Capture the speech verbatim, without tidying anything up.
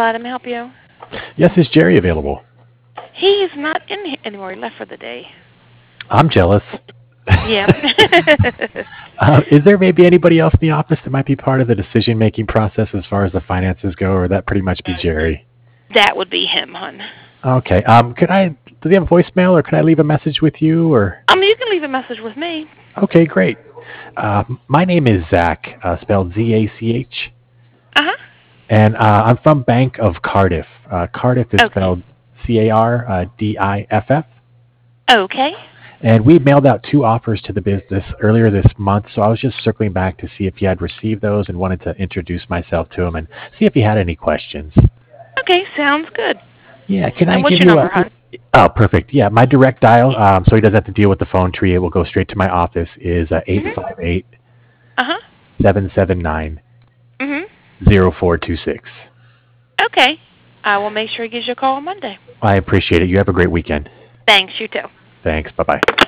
Let me help you. Yes, is Jerry available? He's not in here anymore. He left for the day. I'm jealous. Yeah. Uh, is there maybe anybody else in the office that might be part of the decision-making process as far as the finances go, or would that pretty much be Jerry? That would be him, hon. Okay. Um, could I? Does he have a voicemail, or could I leave a message with you? Or Um, you can leave a message with me. okay, great. Uh, my name is Zach, uh, spelled Z A C H, Uh huh. and uh, I'm from Bank of Cardiff. Uh, Cardiff is Okay. spelled C A R uh, D I F F. Okay. And we mailed out two offers to the business earlier this month, so I was just circling back to see if he had received those and wanted to introduce myself to him and see if he had any questions. Okay. Sounds good. Yeah, can I And what's give your you number, a... hon? Oh, perfect. Yeah, my direct dial, um, so he doesn't have to deal with the phone tree. It will go straight to my office, is uh, eight Mhm. five eight, Uh huh. seven seven nine, Mhm. zero four two six. Okay. I will make sure he gives you a call on Monday. I appreciate it. You have a great weekend. Thanks. You too. Thanks. Bye-bye.